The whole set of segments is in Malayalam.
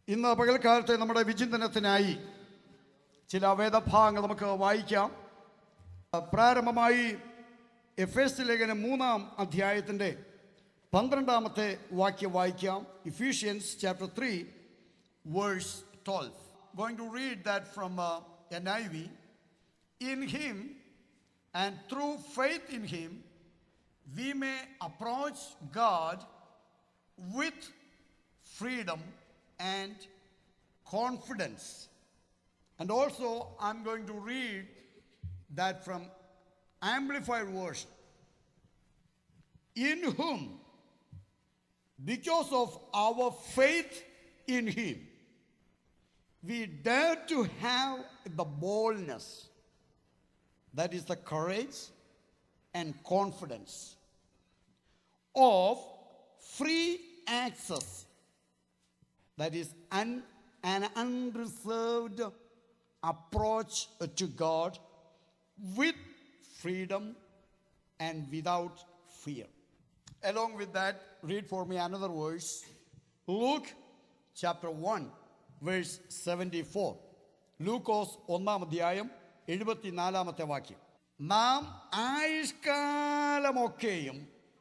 ഇന്ന് പകൽക്കാലത്തെ നമ്മുടെ വിചിന്തനത്തിനായി ചില വേദഭാഗങ്ങൾ നമുക്ക് വായിക്കാം. പ്രാരംഭമായി എഫേസ്യ ലേഖനം 3-ാം അധ്യായത്തിൻ്റെ 12-ാമത്തെ വാക്യം വായിക്കാം. Ephesians chapter 3 verse 12. Going to read that from NIV. In him and through faith in him we may approach God with freedom and confidence. And also I'm going to read that from Amplified Version. In whom, because of our faith in him, we dare to have the boldness, that is the courage and confidence of free access, that is an unreserved approach to God with freedom and without fear. Along with that, read for me another verse. Luke chapter 1 verse 74. ലൂക്കോസ് 1-ാം അധ്യായം 74-ാമത്തെ വാക്യം. നാം ആയുഷ്കാലമൊക്കെയും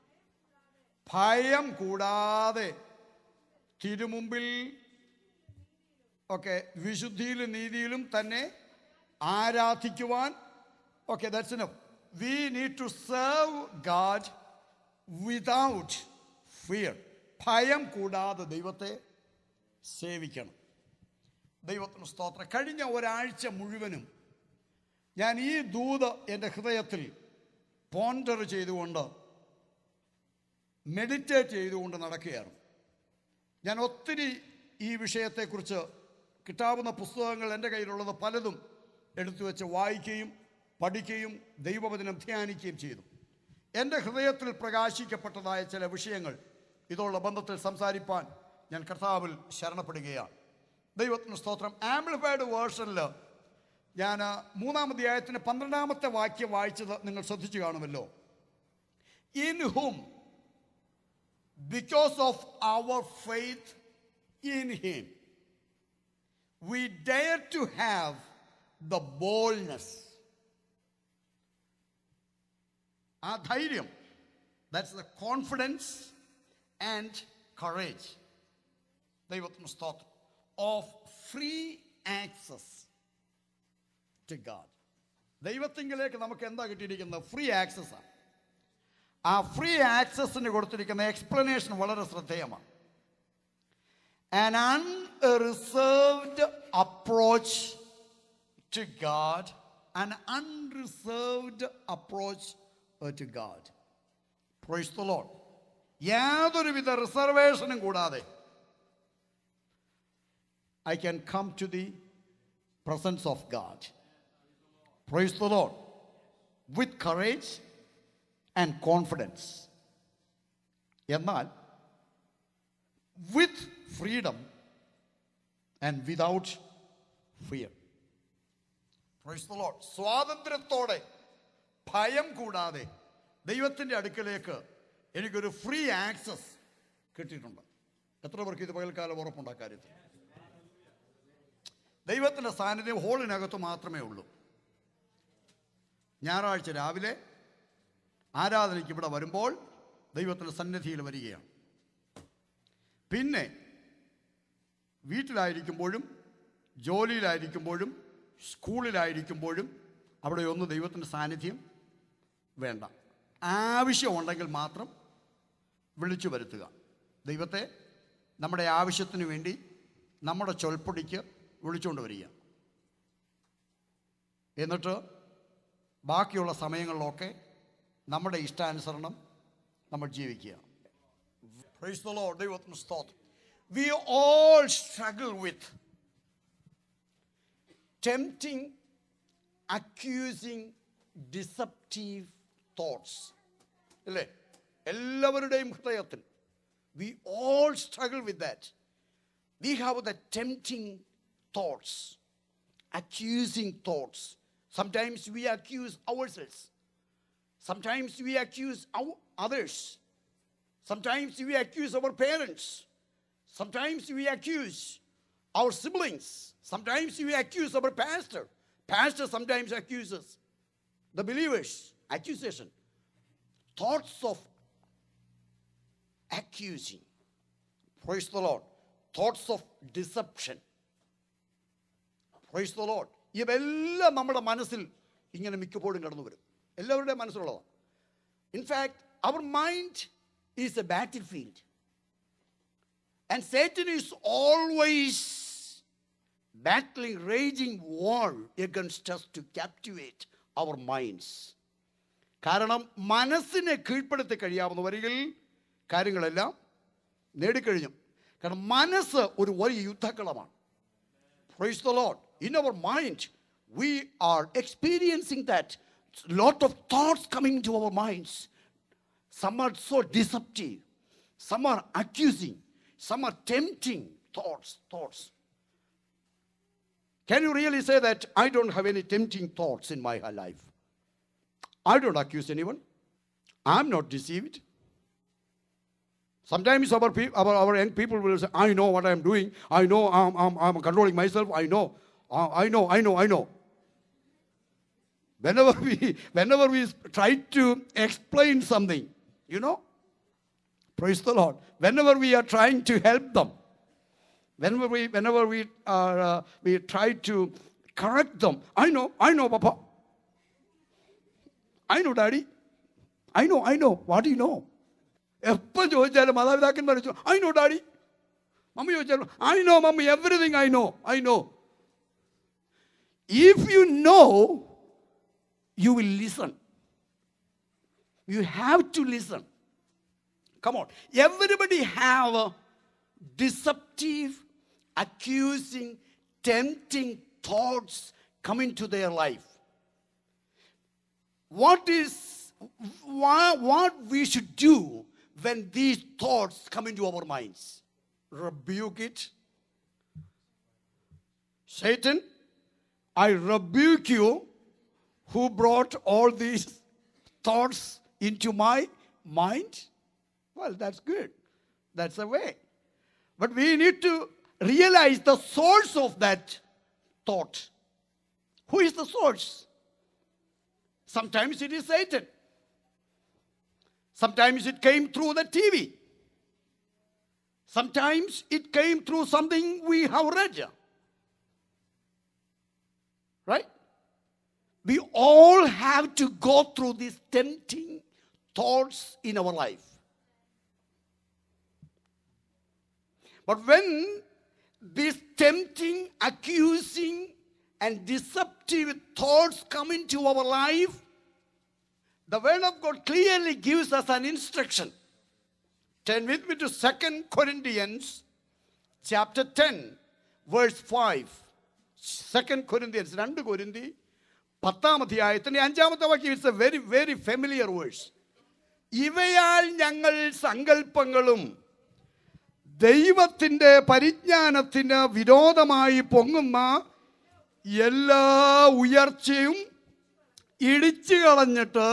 ഭയം കൂടാതെ തിരുമുമ്പിൽ വിശുദ്ധിയിലും നീതിയിലും തന്നെ ആരാധിക്കുവാൻ. That's enough. We need to serve God without fear. ഭയം കൂടാതെ ദൈവത്തെ സേവിക്കണം. ദൈവത്തിന് സ്തോത്രം. കഴിഞ്ഞ ഒരാഴ്ച മുഴുവനും ഞാൻ ഈ ദൂത് എൻ്റെ ഹൃദയത്തിൽ പോണ്ടർ ചെയ്തുകൊണ്ട് മെഡിറ്റേറ്റ് ചെയ്തുകൊണ്ട് നടക്കുകയാണ്. ഞാൻ ഒത്തിരി ഈ വിഷയത്തെക്കുറിച്ച് കിട്ടാവുന്ന പുസ്തകങ്ങൾ എൻ്റെ കയ്യിലുള്ളത് പലതും എടുത്തു വെച്ച് വായിക്കുകയും പഠിക്കുകയും ദൈവവചനം ധ്യാനിക്കുകയും ചെയ്തു. എൻ്റെ ഹൃദയത്തിൽ പ്രകാശിക്കപ്പെട്ടതായ ചില വിഷയങ്ങൾ ഇതുള്ള ബന്ധത്തിൽ സംസാരിപ്പാൻ ഞാൻ കർത്താവിൽ ശരണപ്പെടുകയാണ്. ദൈവത്തിന് സ്തോത്രം. ആംപ്ലിഫൈഡ് വേർഷനിൽ ഞാൻ 3-ാം അധ്യായത്തിന് 12-ാമത്തെ വാക്യം വായിച്ചത് നിങ്ങൾ ശ്രദ്ധിച്ചു കാണുമല്ലോ. In hmm, because of our faith in him, we dare to have the boldness. ആ ധൈര്യം, that's the confidence and courage, ദൈവത്തിന് സ്തോത്രം, of free access to God. ദൈവത്തിങ്കിലേക്ക് നമുക്ക് എന്താ കിട്ടിയിരിക്കുന്നത്? ഫ്രീ ആക്സസ് ആണ്. ആ ഫ്രീ ആക്സസിന് കൊടുത്തിരിക്കുന്ന എക്സ്പ്ലനേഷൻ വളരെ ശ്രദ്ധേയമാണ്. An unreserved approach to God, an unreserved approach to God. Praise the Lord. യാതൊരുവിധ റിസർവേഷനും കൂടാതെ I can come to the presence of God. Praise the Lord. With courage and confidence. എന്നാൽ with freedom and without fear. Praise the Lord. സ്വാതന്ത്ര്യത്തോടെ, ഭയം കൂടാതെ ദൈവത്തിൻ്റെ അടുക്കലേക്ക് എനിക്കൊരു ഫ്രീ ആക്സസ് കിട്ടിയിട്ടുണ്ട്. എത്ര പേർക്ക് ഇത് പകൽക്കാലം ഉറപ്പുണ്ട് ആ കാര്യത്തിൽ? ദൈവത്തിൻ്റെ സാന്നിധ്യം ഹോളിനകത്ത് മാത്രമേ ഉള്ളൂ. ഞായറാഴ്ച രാവിലെ ആരാധനയ്ക്ക് ഇവിടെ വരുമ്പോൾ ദൈവത്തിൻ്റെ സന്നിധിയിൽ വരികയാണ്. പിന്നെ വീട്ടിലായിരിക്കുമ്പോഴും ജോലിയിലായിരിക്കുമ്പോഴും സ്കൂളിലായിരിക്കുമ്പോഴും അവിടെയൊന്നും ദൈവത്തിൻ്റെ സാന്നിധ്യം വേണ്ട. ആവശ്യമുണ്ടെങ്കിൽ മാത്രം വിളിച്ചു വരുത്തുക. ദൈവത്തെ നമ്മുടെ ആവശ്യത്തിന് വേണ്ടി നമ്മുടെ ചൊൽപ്പൊടിക്ക് വിളിച്ചുകൊണ്ട് വരിക. എന്നിട്ട് ബാക്കിയുള്ള സമയങ്ങളിലൊക്കെ നമ്മുടെ ഇഷ്ടാനുസരണം നമ്മൾ ജീവിക്കുക. Praise the Lord. ദൈവത്തിന് സ്തോത്രം. We all struggle with tempting, accusing, deceptive thoughts. അല്ലേ? എല്ലാവരുടെയും ഹൃദയത്തിൽ we all struggle with that. We have the tempting thoughts, accusing thoughts. Sometimes we accuse ourselves. Sometimes we accuse others. Sometimes we accuse our parents. Sometimes we accuse our siblings. Sometimes we accuse our pastor. Pastor sometimes accuses the believers. Accusation. Thoughts of accusing. Praise the Lord. Thoughts of deception. Praise the Lord. ഇവയെല്ലാം നമ്മുടെ മനസ്സിൽ ഇങ്ങനെ മിക്കപ്പോഴും കടന്നു വരും. എല്ലാവരുടെയും മനസ്സിലുള്ളതാണ്. In fact, our mind is a battlefield. And Satan is always battling, raging war against us to captivate our minds. കാരണം മനസ്സിനെ കീഴ്പ്പെടുത്തി കഴിയാവുന്ന വരികിൽ കാര്യങ്ങളെല്ലാം നേടിക്കഴിഞ്ഞു. കാരണം മനസ്സ് ഒരു വലിയ യുദ്ധക്കളമാണ്. Praise the Lord. In our mind, we are experiencing that lot of thoughts coming to our minds. Some are so deceptive. Some are accusing. Some are tempting thoughts. Can you really say that I don't have any tempting thoughts in my life? I don't accuse anyone. I'm not deceived. Sometimes our young people will say, I know what I'm doing. I know I'm controlling myself. I know. Whenever we try to explain something, praise the Lord. Whenever we are trying to help them, whenever we try to correct them, I know, Papa. I know, Daddy. I know. What do you know? എപ്പോൾ ചോദിച്ചാലും മാതാപിതാക്കന്മാർ ചോദിച്ചു, I know, Daddy. മമ്മി ചോദിച്ചാലും I know, Mommy. Everything I know. If you know, you will listen. You have to listen. Come on. Everybody have a deceptive, accusing, tempting thoughts coming to their life. What we should do when these thoughts come into our minds? Rebuke it. Satan, I rebuke you who brought all these thoughts into my mind. Well, that's good. That's the way. But we need to realize the source of that thought. Who is the source? Sometimes it is Satan. Sometimes it came through the TV. Sometimes it came through something we have read. Right? We all have to go through these tempting thoughts in our life. But when these tempting, accusing, and deceptive thoughts come into our life, the Word of God clearly gives us an instruction. Turn with me to 2 Corinthians chapter 10, verse 5. 2 Corinthians, 2 Korinthi, 10th അധ്യായത്തിന്റെ 5ാമത്തെ വാക്യം. It's a very, very familiar verse. ഇവയാൽ ഞങ്ങൾ സങ്കല്പങ്ങളും ദൈവത്തിൻ്റെ പരിജ്ഞാനത്തിന് വിരോധമായി പൊങ്ങുന്ന എല്ലാ ഉയർച്ചയും ഇടിച്ചു കളഞ്ഞിട്ട്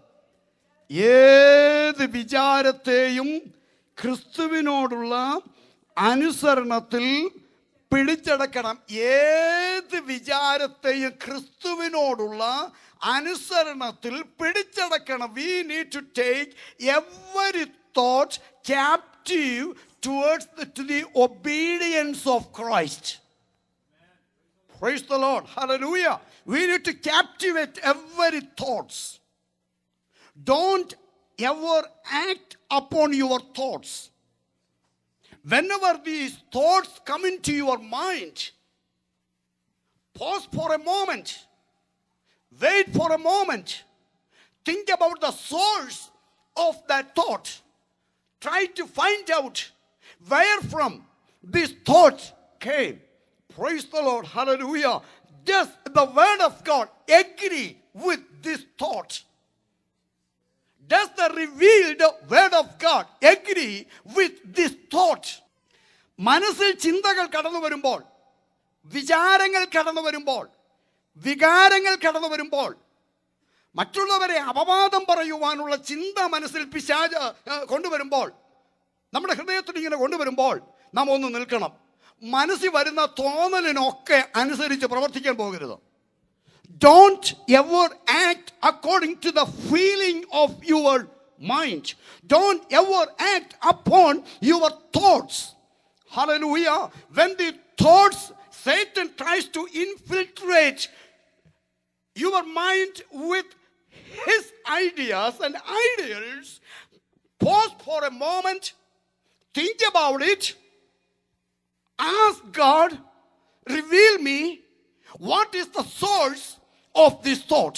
ഏത് വിചാരത്തെയും ക്രിസ്തുവിനോടുള്ള അനുസരണത്തിൽ പിടിച്ചടക്കണം. ഏത് വിചാരത്തെയും ക്രിസ്തുവിനോടുള്ള അനുസരണത്തിൽ പിടിച്ചടക്കണം. We need to take every thought captive to the obedience of Christ. Praise the Lord. Hallelujah. We need to captivate every thoughts. Don't ever act upon your thoughts. Whenever these thoughts come into your mind, pause for a moment. Wait for a moment. Think about the source of that thought. Try to find out where from this thought came. Praise the Lord. Hallelujah. Does the Word of God agree with this thought? Does the revealed Word of God agree with this thought? മനസ്സിൽ ചിന്തകൾ കടന്നു വരുമ്പോൾ, വിചാരങ്ങൾ കടന്നു വരുമ്പോൾ, വികാരങ്ങൾ കടന്നു വരുമ്പോൾ, മറ്റുള്ളവരെ അപവാദം പറയുവാനുള്ള ചിന്ത മനസ്സിൽ പിശാച് കൊണ്ടുവരുമ്പോൾ, നമ്മുടെ ഹൃദയത്തിൽ ഇങ്ങനെ കൊണ്ടുവരുമ്പോൾ നാം ഒന്ന് നിൽക്കണം. മനസ്സിൽ വരുന്ന തോന്നലിനൊക്കെ അനുസരിച്ച് പ്രവർത്തിക്കാൻ പോകരുത്. Don't ever act according to the feeling of your mind. Don't ever act upon your thoughts. Hallelujah. When the thoughts, Satan tries to infiltrate your mind with his ideas and ideals, pause for a moment, think about it, ask God, reveal me, what is the source of this thought?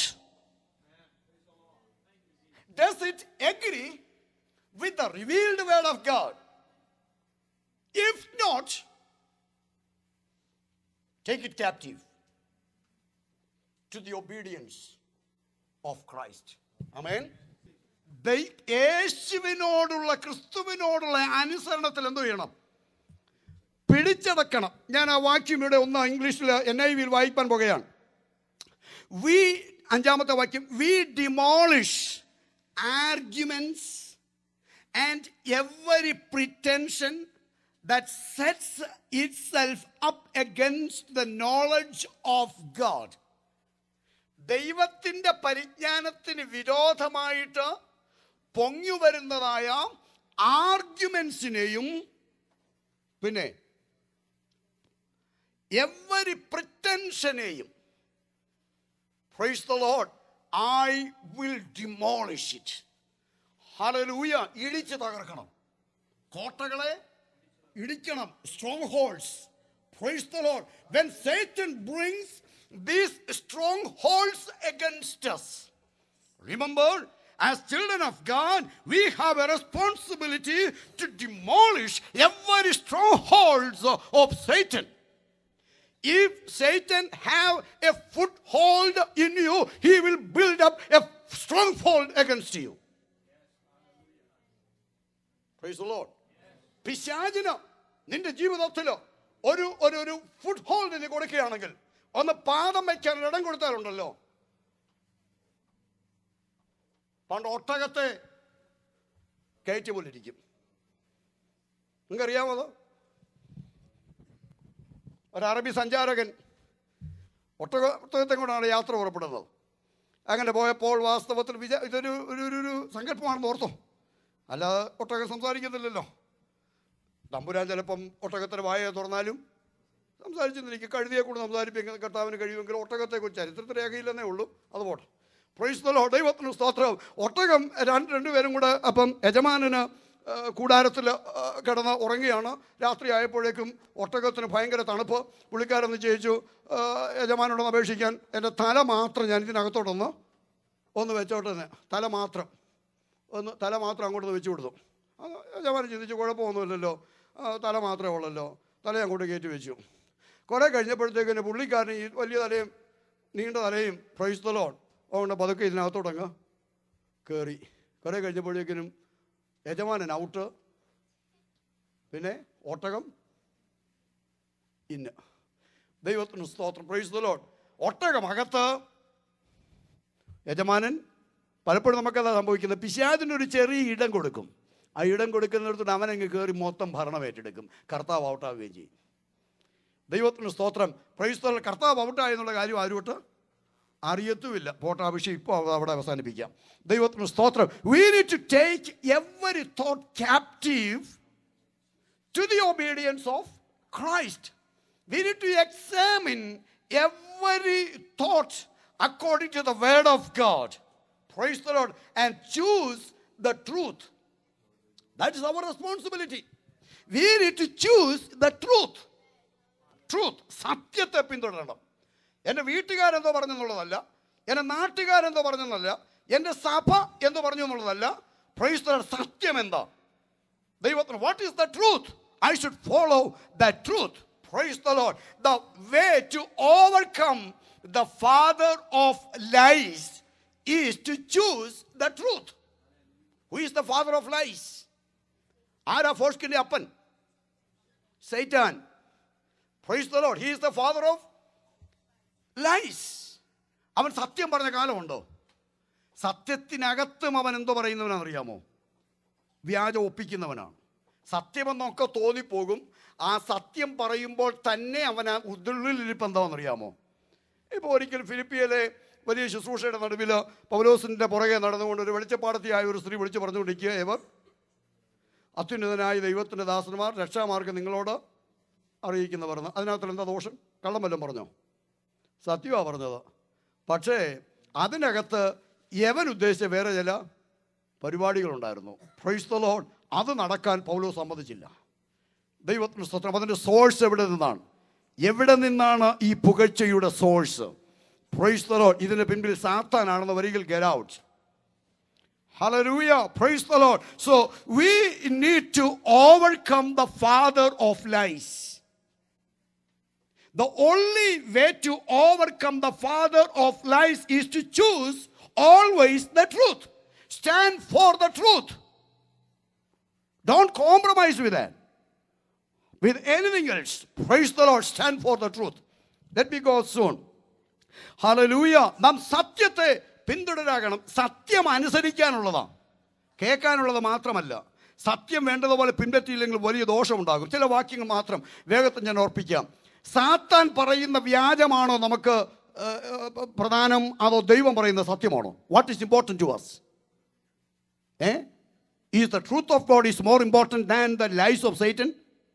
Does it agree with the revealed word of God? If not, take it captive to the obedience of Christ. Amen. യേശുവിനോടുള്ള ക്രിസ്തുവിനോടുള്ള അനുസരണത്തിൽ എന്തോ ചെയ്യണം? പിടിച്ചടക്കണം. ഞാൻ ആ വാക്യം ഇവിടെ ഒന്ന് ഇംഗ്ലീഷിൽ NIV വായിക്കാൻ പോകുകയാണ്. അഞ്ചാമത്തെ വാക്യം, we demolish arguments and every pretension that sets itself up against the knowledge of God. ദൈവത്തിൻ്റെ പരിജ്ഞാനത്തിന് വിരോധമായിട്ട് പൊങ്ങി വരുന്നതായ ആർഗ്യുമെന്റ്സിനെയും പിന്നെ every pretensioneയും, praise the Lord, I will demolish it. Hallelujah. ഇടിച്ച് തകർക്കണം, കോട്ടകളെ ഇടിക്കണം, strongholds. Praise the Lord. When Satan brings these strongholds against us, remember, as children of God, we have a responsibility to demolish every strongholds of Satan. If Satan have a foothold in you, he will build up a stronghold against you. Praise the Lord. പിശാചിന് നിന്റെ ജീവിതത്തിൽ ഒരു ഫുട് ഹോൾഡ് നീ കൊടുക്കുകയാണെങ്കിൽ, ഒന്ന് പാദം വയ്ക്കാൻ ഇടം കൊടുത്താലുണ്ടല്ലോ. പണ്ട് ഒട്ടകത്തെ കയറ്റി പോലിരിക്കും. നിങ്ങൾക്കറിയാമോ? ഒരു അറബി സഞ്ചാരകൻ ഒട്ടകത്തെ കൊണ്ടാണ് യാത്ര പുറപ്പെടുന്നത്. അങ്ങനെ പോയപ്പോൾ വാസ്തവത്തിൽ ഇതൊരു ഒരു സങ്കല്പമാണെന്ന് ഓർത്തോ, അല്ലാതെ ഒട്ടകം സംസാരിക്കുന്നില്ലല്ലോ. തമ്പുരാൻ ചിലപ്പം ഒട്ടകത്തിന് വായ തുറന്നാലും സംസാരിച്ചെന്നിരിക്കും. കഴുതിയെ കൂടെ സംസാരിപ്പിക്കാൻ കർത്താവിന് കഴിയുമെങ്കിൽ ഒട്ടകത്തെക്കുറിച്ച് ചരിത്രത്തിൽ രേഖയില്ലെന്നേ ഉള്ളൂ. അത് പോട്ടെ. Praise the Lord. ദൈവത്തിന് സ്തോത്രം. ഒട്ടകം രണ്ടുപേരും കൂടെ അപ്പം യജമാനന് കൂടാരത്തിൽ കിടന്ന് ഉറങ്ങുകയാണ്. രാത്രി ആയപ്പോഴേക്കും ഒട്ടകത്തിന് ഭയങ്കര തണുപ്പ്. പുള്ളിക്കാരെന്ന് ചോദിച്ചു, യജമാനോടൊന്ന് അപേക്ഷിക്കാൻ, എൻ്റെ തല മാത്രം ഞാൻ ഇതിനകത്തോട്ടൊന്ന് വെച്ചോട്ടെ. തല മാത്രം അങ്ങോട്ട് വെച്ച് കൊടുത്തു. യജമാനൻ ചിന്തിച്ചു, കുഴപ്പമൊന്നുമില്ലല്ലോ, തല മാത്രമേ ഉള്ളല്ലോ, തല അങ്ങോട്ട് കയറ്റി വെച്ചു. കുറേ കഴിഞ്ഞപ്പോഴത്തേക്കിന് പുള്ളിക്കാരന് ഈ വലിയ തലയും നീണ്ട തലയും, പ്രൈസ് ദി ലോർഡ്, അതുകൊണ്ട് പതുക്കെ ഇതിനകത്തോട്ടങ്ങ് കയറി. കുറേ കഴിഞ്ഞപ്പോഴേക്കിനും യജമാനൻ ഔട്ട്, പിന്നെ ഒട്ടകം ഇന്ന്. ദൈവത്തിന് സ്തോത്രം. Praise the Lord. ഒട്ടകം അകത്ത്, യജമാനൻ. പലപ്പോഴും നമുക്കതാ സംഭവിക്കുന്നത്. പിശാചിനൊരു ചെറിയ ഇടം കൊടുക്കും. ആ ഇടം കൊടുക്കുന്നിടത്തോട് അവനങ്ങ് കയറി മൊത്തം ഭരണം ഏറ്റെടുക്കും. കർത്താവ് ഔട്ടാവുകയും ചെയ്യും. ദൈവത്തിന് സ്തോത്രം. Praise the Lord. കർത്താവ് ഔട്ടായെന്നുള്ള കാര്യം ആരുമായിട്ട് അറിയത്തുമില്ല. പോട്ട വിഷയം ഇപ്പോൾ അവിടെ അവസാനിപ്പിക്കാം. ദൈവത്തിന് സ്തോത്രം. We need to take every thought captive to the obedience of Christ. We need to examine every thought according to the word of God. Praise the Lord. And choose the truth. That is our responsibility. We need to choose the truth. സത്യത്തെ പിന്തുടരണം. എൻ്റെ വീട്ടുകാരെന്തോ പറഞ്ഞെന്നുള്ളതല്ല, എൻ്റെ നാട്ടുകാരെന്തോ പറഞ്ഞെന്നല്ല, എൻ്റെ സഭ എന്ന് പറഞ്ഞു എന്നുള്ളതല്ല. Praise the Lord. സത്യം എന്താ? ദൈവത്തിന് what is the truth? I should follow the truth. Praise the Lord. The way to overcome the father of lies is to choose the truth. Who is the father of lies? ആരാ ഫോഷ്കിൻ്റെ അപ്പൻ? Satan. Praise the Lord. He is the father of lies. അവൻ സത്യം പറഞ്ഞ കാലമുണ്ടോ? സത്യത്തിനകത്തും അവൻ എന്തോ പറയുന്നവനാണെന്നറിയാമോ? വ്യാജം ഒപ്പിക്കുന്നവനാണ്. സത്യമെന്നൊക്കെ തോന്നിപ്പോകും. ആ സത്യം പറയുമ്പോൾ തന്നെ അവന് ഉള്ളിലിരിപ്പ് എന്താണെന്നറിയാമോ? ഇപ്പോൾ ഒരിക്കൽ ഫിലിപ്പിയിലെ വലിയ ശുശ്രൂഷയുടെ നടുവിൽ പൗലോസിൻ്റെ പുറകെ നടന്നുകൊണ്ട് ഒരു വെളിച്ചപ്പാടത്തിയായ ഒരു സ്ത്രീ വിളിച്ച് പറഞ്ഞുകൊണ്ടിരിക്കുക, ഇവർ അത്യുന്നതനായ ദൈവത്തിൻ്റെ ദാസന്മാർ, രക്ഷാമാർഗം നിങ്ങളോട് അറിയിക്കുന്നവർ. അതിനകത്ത് എന്താ ദോഷം? കള്ളം വല്ലതും പറഞ്ഞോ? സത്യമാണ് പറഞ്ഞത്. പക്ഷേ അതിനകത്ത് യവൻ ഉദ്ദേശിച്ച വേറെ ചില പരിപാടികളുണ്ടായിരുന്നു. Price the Lord. അത് നടക്കാൻ പൗലോസ് സമ്മതിച്ചില്ല. ദൈവത്തിന് സ്തോത്രം. അതിൻ്റെ സോഴ്സ് എവിടെ നിന്നാണ് ഈ പുകഴ്ചയുടെ സോഴ്സ്? Praise the Lord. ഇതിന് പിൻപിൽ സാത്താനാണെന്ന് വരികിൽ get out. Hallelujah. Praise the Lord. So we need to overcome the father of lies. The only way to overcome the father of lies is to choose always the truth. Stand for the truth. Don't compromise with that, with anything else. Praise the Lord. Stand for the truth. Let me go soon. Hallelujah. നാം സത്യത്തെ പിന്തുടരാകണം. സത്യം അനുസരിക്കാനുള്ളതാണ്, കേൾക്കാനുള്ളത് മാത്രമല്ല. സത്യം വേണ്ടതുപോലെ പിൻപറ്റിയില്ലെങ്കിൽ വലിയ ദോഷമുണ്ടാകും. ചില വാക്യങ്ങൾ മാത്രം വേഗത്തിൽ ഞാൻ ഓർപ്പിക്കാം. സാത്താൻ പറയുന്ന വ്യാജമാണോ നമുക്ക് പ്രധാനം, അതോ ദൈവം പറയുന്ന സത്യമാണോ? What is important to us? Is the truth of God is more important than the lies of Satan?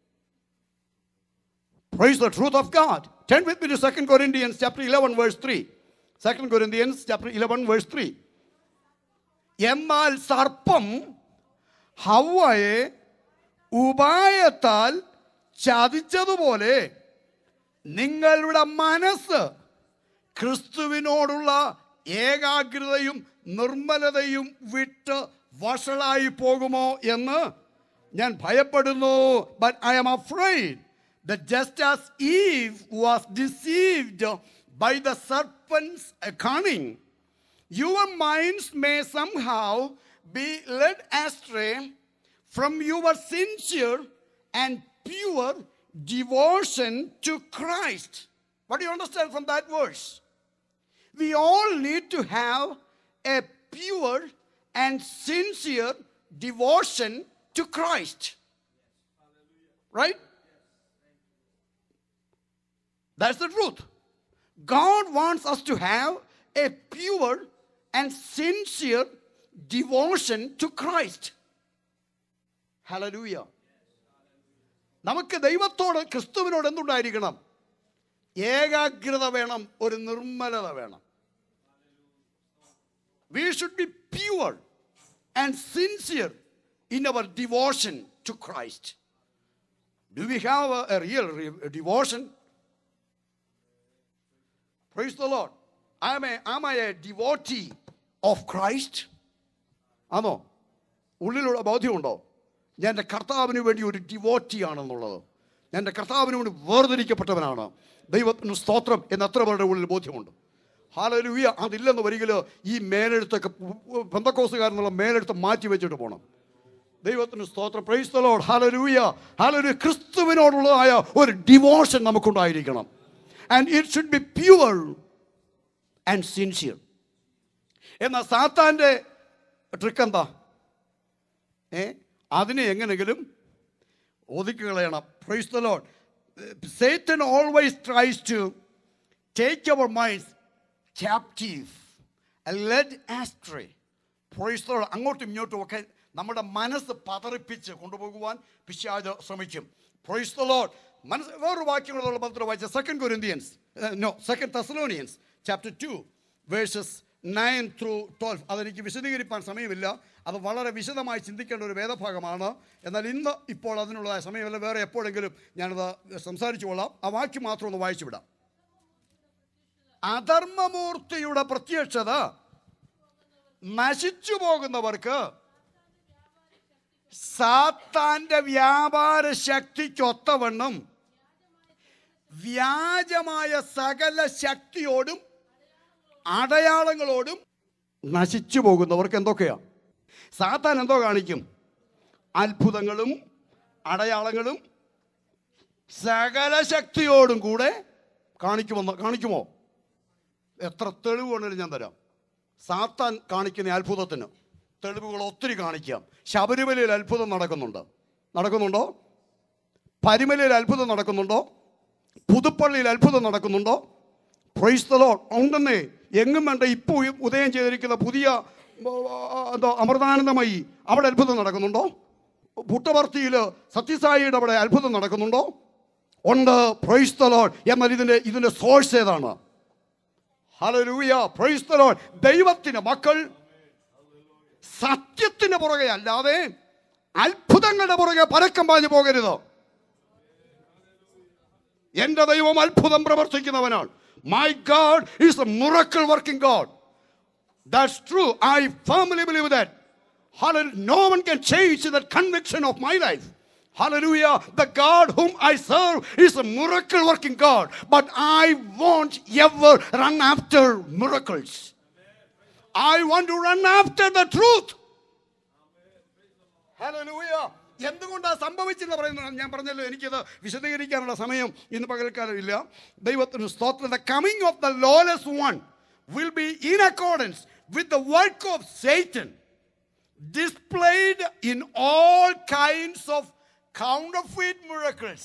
Praise the truth of God. Turn with me to 2 Corinthians chapter 11 verse 3. 2 Corinthians chapter 11 verse 3. എന്നാൽ സർപ്പം ഹവ്വയെ ഉപായത്താൽ ചതിച്ചതുപോലെ നിങ്ങളുടെ മനസ്സ് ക്രിസ്തുവിനോടുള്ള ഏകാഗ്രതയും നിർമ്മലതയും വിട്ട് വഷളായി പോകുമോ എന്ന് ഞാൻ ഭയപ്പെടുന്നു. But I am afraid that just as Eve was deceived by the serpent's cunning, your minds may somehow be led astray from your sincere and pure devotion to Christ. What do you understand from that verse? We all need to have a pure and sincere devotion to Christ. Right? That's the truth. God wants us to have a pure and sincere devotion to Christ. Hallelujah. നമുക്ക് ദൈവത്തോട്, ക്രിസ്തുവിനോട് എന്തുണ്ടായിരിക്കണം? ഏകാഗ്രത വേണം, ഒരു നിർമ്മലത വേണം. We should be pure and sincere in our devotion to Christ. Do we have a real devotion? Praise the Lord. Am I a devotee of Christ? ആണോ? ഉള്ളിലുള്ള ബോധ്യമുണ്ടോ ഞാൻ എൻ്റെ കർത്താവിന് വേണ്ടി ഒരു ഡിവോട്ടി ആണെന്നുള്ളത്? ഞാൻ എൻ്റെ കർത്താവിന് വേണ്ടി വേർതിരിക്കപ്പെട്ടവനാണ്. ദൈവത്തിന് സ്തോത്രം എന്ന് എത്ര പേരുടെ ഉള്ളിൽ ബോധ്യമുണ്ട്? ഹല്ലേലൂയ. അതില്ലെന്ന് വരികിൽ ഈ മേലെഴുത്തൊക്കെ പെന്തക്കോസ്തുകാരെന്നുള്ള മേലെഴുത്ത് മാറ്റി വെച്ചിട്ട് പോകണം. ദൈവത്തിന് സ്തോത്രം. Praise the Lord. Hallelujah. Hallelujah. ക്രിസ്തുവിനോടുള്ളതായ ഒരു ഡിവോഷൻ നമുക്കുണ്ടായിരിക്കണം. And it should be pure and sincere. എന്നാൽ സാത്താൻ്റെ ട്രിക്ക് എന്താ? അതിനെ എങ്ങനെയെങ്കിലും ഒതുക്കിക്കളയണം. Praise the Lord. Satan always tries to take our minds captive and led astray. Praise the Lord. അങ്ങോട്ടും ഇങ്ങോട്ടും ഒക്കെ നമ്മുടെ മനസ്സ് പതറിപ്പിച്ച് കൊണ്ടുപോകുവാൻ പിശാച് ശ്രമിക്കും. Praise the Lord. വേറൊരു വാക്യങ്ങളുള്ള പത്രത്തിൽ വായിച്ച 2 Thessalonians chapter 2 verses 9 through 12. അതെനിക്ക് വിശദീകരിക്കാൻ സമയമില്ല. അത് വളരെ വിശദമായി ചിന്തിക്കേണ്ട ഒരു വേദഭാഗമാണ്. എന്നാൽ ഇന്ന് ഇപ്പോൾ അതിനുള്ളതായ സമയമല്ല, വേറെ എപ്പോഴെങ്കിലും ഞാനത് സംസാരിച്ചു കൊള്ളാം. ആ വാക്യം മാത്രം ഒന്ന് വായിച്ചു വിടാം. അധർമ്മമൂർത്തിയുടെ പ്രത്യക്ഷത നശിച്ചു പോകുന്നവർക്ക് സാത്താന്റെ വ്യാപാര ശക്തിക്കൊത്തവണ്ണം വ്യാജമായ സകല ശക്തിയോടും അടയാളങ്ങളോടും നശിച്ചു പോകുന്നവർക്ക് എന്തൊക്കെയാ? സാത്താൻ എന്തോ കാണിക്കും? അത്ഭുതങ്ങളും അടയാളങ്ങളും സകല ശക്തിയോടും കൂടെ കാണിക്കുമോ? എത്ര തെളിവ് വേണമെങ്കിലും ഞാൻ തരാം. സാത്താൻ കാണിക്കുന്ന അത്ഭുതത്തിന് തെളിവുകൾ ഒത്തിരി കാണിക്കാം. ശബരിമലയിൽ അത്ഭുതം നടക്കുന്നുണ്ടോ? പരിമലയിൽ അത്ഭുതം നടക്കുന്നുണ്ടോ? പുതുപ്പള്ളിയിൽ അത്ഭുതം നടക്കുന്നുണ്ടോ? Praise the Lord. ഉണ്ടെന്നേ, എങ്ങും വേണ്ട. ഇപ്പോൾ ഉദയം ചെയ്തിരിക്കുന്ന പുതിയ അമൃതാനന്ദമയി അവിടെ അത്ഭുതം നടക്കുന്നുണ്ടോ? പുട്ടവർത്തിയിൽ സത്യസായിയുടെ അവിടെ അത്ഭുതം നടക്കുന്നുണ്ടോ? ഉണ്ട്. Praise the Lord. എന്നാൽ ഇതിൻ്റെ സോഴ്സ് ഏതാണ്? Hallelujah, praise the Lord. ദൈവത്തിൻ്റെ മക്കൾ സത്യത്തിന് പുറകെ അല്ലാതെ അത്ഭുതങ്ങളുടെ പുറകെ പരക്കം പാഞ്ഞു പോകരുത്. എൻ്റെ ദൈവം അത്ഭുതം പ്രവർത്തിക്കുന്നവനാണ്. My God is a miracle working God. That's true. I firmly believe that. Hallelujah. No one can change that conviction of my life. Hallelujah. The God whom I serve is a miracle working God. But I won't ever run after miracles. I want to run after the truth. Hallelujah. എന്തുകൊണ്ടാണ് സംഭവിച്ചെന്ന് പറയുന്നത് ഞാൻ പറഞ്ഞല്ലോ. എനിക്കത് വിശദീകരിക്കാനുള്ള സമയം ഇന്ന് പകൽക്കാലം ഇല്ല. ദൈവത്തിന് സ്തോത്രം. The coming of the lawless one will be in accordance with the work of Satan, displayed in all kinds of counterfeit miracles.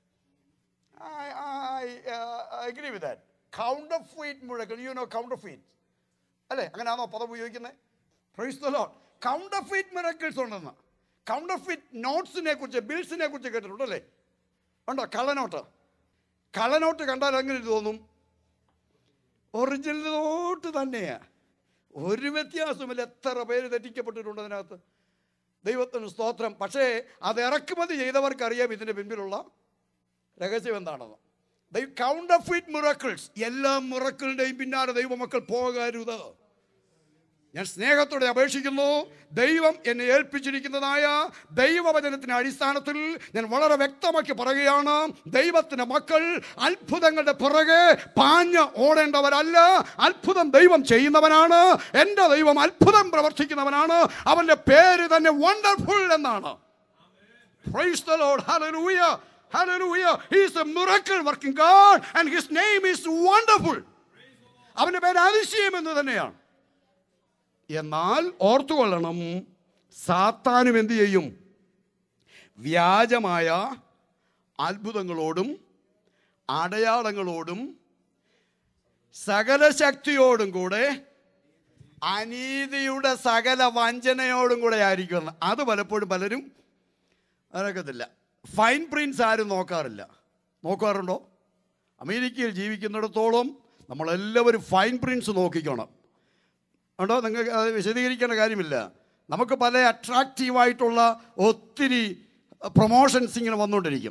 I agree with that. Counterfeit miracle. You know counterfeit. അല്ലേ? അങ്ങനെയാണോ പദം ഉപയോഗിക്കുന്നത്? Praise the Lord. Counterfeit miracles ഉണ്ടെന്ന്. കൗണ്ടർഫിറ്റ് നോട്ട്സിനെ കുറിച്ച്, ബിൽസിനെ കുറിച്ച് കേട്ടിട്ടുണ്ടല്ലേ? ഉണ്ടോ? കള്ളനോട്ട് കണ്ടാൽ എങ്ങനെ തോന്നും? ഒറിജിനൽ നോട്ട് തന്നെയാ, ഒരു വ്യത്യാസമില്ല. എത്ര പേര് തെറ്റിക്കപ്പെട്ടിട്ടുണ്ട് അതിനകത്ത്. ദൈവത്തിന് സ്തോത്രം. പക്ഷേ അത് ഇറക്കുമതി ചെയ്തവർക്കറിയാം ഇതിൻ്റെ പിൻപിലുള്ള രഹസ്യം എന്താണെന്ന്. കൗണ്ടർഫിറ്റ് മിറക്കിൾസ്, എല്ലാ മിറക്കിളിൻ്റെയും പിന്നാലെ ദൈവമക്കൾ പോകരുത്. ഞാൻ സ്നേഹത്തോടെ അപേക്ഷിക്കുന്നു. ദൈവം എന്നെ ഏൽപ്പിച്ചിരിക്കുന്നതായ ദൈവവചനത്തിൻ്റെ അടിസ്ഥാനത്തിൽ ഞാൻ വളരെ വ്യക്തമാക്കി പറയുകയാണ്, ദൈവത്തിൻ്റെ മക്കൾ അത്ഭുതങ്ങളുടെ പുറകെ പാഞ്ഞ് ഓടേണ്ടവരല്ല. അത്ഭുതം ദൈവം ചെയ്യുന്നവനാണ്. എൻ്റെ ദൈവം അത്ഭുതം പ്രവർത്തിക്കുന്നവനാണ്. അവൻ്റെ പേര് തന്നെ വണ്ടർഫുൾ എന്നാണ്. Praise the Lord. Hallelujah. Hallelujah. He is a miracle working God and his name is wonderful. അവൻ്റെ പേര് അതിശയം എന്ന് തന്നെയാണ്. എന്നാൽ ഓർത്തുകൊള്ളണം, സാത്താനും എന്തു ചെയ്യും? വ്യാജമായ അത്ഭുതങ്ങളോടും അടയാളങ്ങളോടും സകല ശക്തിയോടും കൂടെ അനീതിയുടെ സകല വഞ്ചനയോടും കൂടെ ആയിരിക്കും. അത് പലപ്പോഴും പലരും അറിയത്തില്ല. ഫൈൻ പ്രിൻസ് ആരും നോക്കാറില്ല. നോക്കാറുണ്ടോ? അമേരിക്കയിൽ ജീവിക്കുന്നിടത്തോളം നമ്മളെല്ലാവരും ഫൈൻ പ്രിൻസ് നോക്കിക്കണം. ഉണ്ടോ? നിങ്ങൾക്ക് അത് വിശദീകരിക്കേണ്ട കാര്യമില്ല. നമുക്ക് പല അട്രാക്റ്റീവായിട്ടുള്ള ഒത്തിരി പ്രൊമോഷൻസ് ഇങ്ങനെ വന്നുകൊണ്ടിരിക്കും.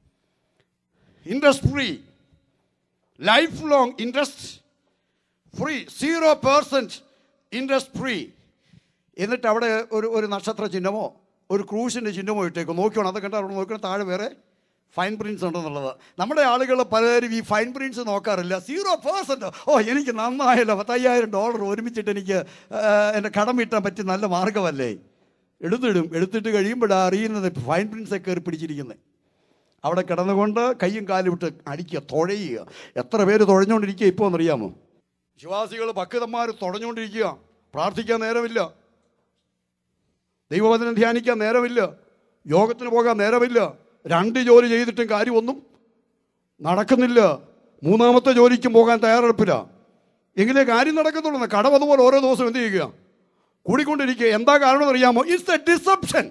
Interest free, life long interest free, 0% interest free. എന്നിട്ട് അവിടെ ഒരു നക്ഷത്ര ചിഹ്നമോ ഒരു ക്രൂശിൻ്റെ ചിഹ്നമോ ഇട്ടേക്കും. നോക്കിയോണം, അത് കണ്ടാൽ അവിടെ നോക്കണം താഴെ വേറെ ഫൈൻ പ്രിൻസ് ഉണ്ടെന്നുള്ളത്. നമ്മുടെ ആളുകൾ പലരും ഈ ഫൈൻ പ്രിൻസ് നോക്കാറില്ല. 0%. ഓ, എനിക്ക് നന്നായല്ലോ, $50,000 ഒരുമിച്ചിട്ട് എനിക്ക് എൻ്റെ കടം വീട്ടാൻ പറ്റിയ നല്ല മാർഗമല്ലേ. എടുത്തിട്ട് കഴിയുമ്പോഴാണ് അറിയുന്നത് ഫൈൻ പ്രിൻസൊക്കെ കയറി പിടിച്ചിരിക്കുന്നത്. അവിടെ കിടന്നുകൊണ്ട് കയ്യും കാലും വിട്ട് അടിക്കുക, തുഴയുക. എത്ര പേര് തുഴഞ്ഞുകൊണ്ടിരിക്കുക ഇപ്പോൾ എന്നറിയാമോ? വിശ്വാസികൾ ഭക്തന്മാർ തുഴഞ്ഞുകൊണ്ടിരിക്കുക. പ്രാർത്ഥിക്കാൻ നേരമില്ല, ദൈവവചനം ധ്യാനിക്കാൻ നേരമില്ല, യോഗത്തിന് പോകാൻ നേരമില്ല. 2 ജോലി ചെയ്തിട്ടും കാര്യമൊന്നും നടക്കുന്നില്ല. 3ാമത്തെ ജോലിക്കും പോകാൻ തയ്യാറെടുപ്പില്ല. എങ്കിലേ കാര്യം നടക്കത്തുള്ളൂ. കടം അതുപോലെ ഓരോ ദിവസം എന്ത് ചെയ്യുക? കൂടിക്കൊണ്ടിരിക്കുക. എന്താ കാരണം അറിയാമോ? It's a deception.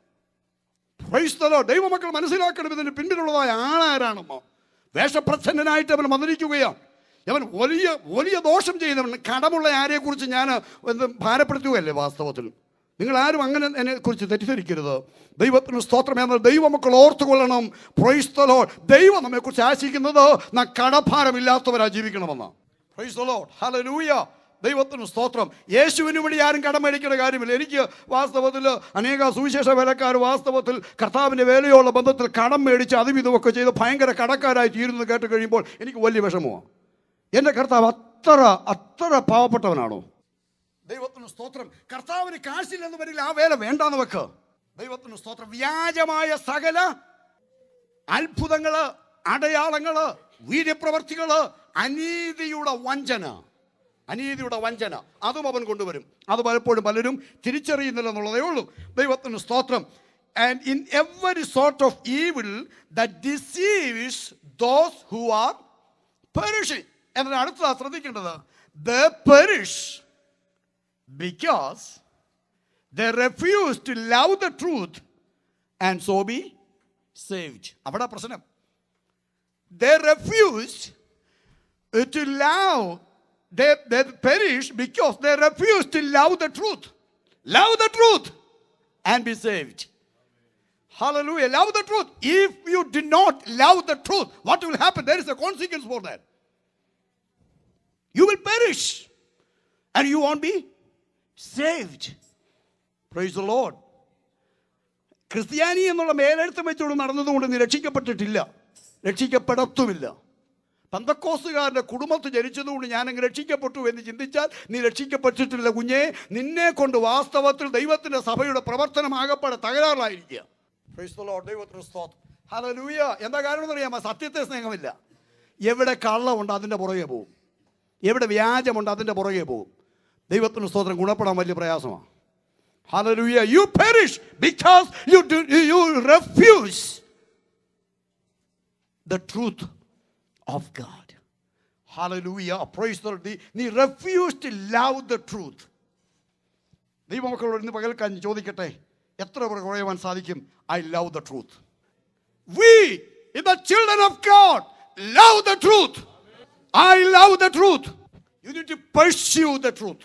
Praise the Lord. ദൈവമക്കൾ മനസ്സിലാക്കണം ഇതിന് പിന്നിലുള്ളതായ ആളാരാണെന്നോ. വേഷപ്രച്ഛന്നനായിട്ട് അവൻ വന്നിരിക്കുകയാണ്. അവൻ വലിയ വലിയ ദോഷം ചെയ്യുന്നവൻ. കടമുള്ള ആരെക്കുറിച്ച് ഞാൻ ഭാരപ്പെടുത്തുകയല്ലേ വാസ്തവത്തിൽ. നിങ്ങളാരും അങ്ങനെ എന്നെക്കുറിച്ച് തെറ്റിദ്ധരിക്കരുത്. ദൈവത്തിന് സ്തോത്രം. എന്നാൽ ദൈവമക്കൾ ഓർത്തുകൊള്ളണം, പ്രൈസ് ദി ലോർഡ്, ദൈവം നമ്മെക്കുറിച്ച് ആശിക്കുന്നത് നാം കടഭാരമില്ലാത്തവരായി ജീവിക്കണമെന്നാണ്. Praise the Lord. ഹല്ലേലൂയ. ദൈവത്തിന് സ്തോത്രം. യേശുവിന് വേണ്ടി ആരും കടം മേടിക്കേണ്ട കാര്യമില്ല. എനിക്ക് വാസ്തവത്തിൽ അനേക സുവിശേഷ വേലക്കാർ വാസ്തവത്തിൽ കർത്താവിൻ്റെ വേലയോടുള്ള ബന്ധത്തിൽ കടം മേടിച്ച് അതും ഇതുമൊക്കെ ചെയ്ത് ഭയങ്കര കടക്കാരായി തീരുന്നത് കേട്ട് കഴിയുമ്പോൾ എനിക്ക് വലിയ വിഷമമാണ്. എൻ്റെ കർത്താവ് അത്ര പാവപ്പെട്ടവനാണോ? ദൈവത്തിന് സ്തോത്രം. കർത്താവിന് കാശില്ലെന്ന് വരില്ല, ആ വേല വേണ്ടാന്ന് വെക്ക്. ദൈവത്തിന് സ്തോത്രം. വ്യാജമായ സകല അത്ഭുതങ്ങള്, അടയാളങ്ങള്, വീര്യപ്രവർത്തികള്, അനീതിയുടെ വഞ്ചന അതും അവൻ കൊണ്ടുവരും. അത് പലപ്പോഴും പലരും തിരിച്ചറിയുന്നില്ല എന്നുള്ളതേ ഉള്ളൂ. ദൈവത്തിന് സ്തോത്രം. and in every sort of evil that deceives those who are perishing. എന്നാൽ അടുത്തതാ ശ്രദ്ധിക്കേണ്ടത്, they perish because they refuse to love the truth and so be saved. അവിടെ പ്രശ്നം. They refuse to love. They perish because they refuse to love the truth. Love the truth and be saved. Hallelujah. Love the truth. If you do not love the truth, what will happen? There is a consequence for that. You will perish and you won't be saved. Praise the Lord. ക്രിസ്ത്യാനി എന്നുള്ള മേലെഴുത്ത് വെച്ചുകൊണ്ട് നടന്നതുകൊണ്ട് നീ രക്ഷിക്കപ്പെട്ടിട്ടില്ല, രക്ഷിക്കപ്പെടത്തുമില്ല. പന്തക്കോസ്തുകാരൻ്റെ കുടുംബത്തിൽ ജനിച്ചതുകൊണ്ട് ഞാനങ്ങ് രക്ഷിക്കപ്പെട്ടു എന്ന് ചിന്തിച്ചാൽ നീ രക്ഷിക്കപ്പെട്ടിട്ടില്ല കുഞ്ഞെ. നിന്നെ കൊണ്ട് വാസ്തവത്തിൽ ദൈവത്തിൻ്റെ സഭയുടെ പ്രവർത്തനമാകപ്പെടെ തകരാറിലായിരിക്കുക. Praise the Lord. ദൈവത്തിന് സ്തോത്രം. ഹല്ലേലൂയ. എന്താ കാരണം എന്നറിയാമോ? സത്യത്തെ സ്നേഹമില്ല. എവിടെ കള്ളമുണ്ട് അതിൻ്റെ പുറകെ പോകും, എവിടെ വ്യാജമുണ്ട് അതിൻ്റെ പുറകെ പോകും. ദൈവത്തിന് സ്തോത്രം. ഗുണപ്പെടാൻ വലിയ പ്രയാസമാണ്. Hallelujah. You perish because you refuse the truth of God. Hallelujah. Praise the Lord. നീ refuse to love the truth. ദൈവമക്കളോട് ഇന്ന് പകൽക്കാൻ ചോദിക്കട്ടെ, എത്ര പേർ കുറയുവാൻ സാധിക്കും? I love the truth. We, the children of God, love the truth. I love the truth. You need to pursue the truth.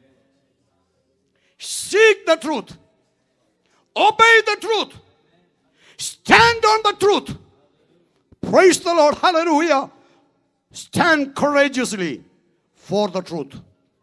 Seek the truth. Obey the truth. Stand on the truth. Praise the Lord. Hallelujah. Stand courageously for the truth.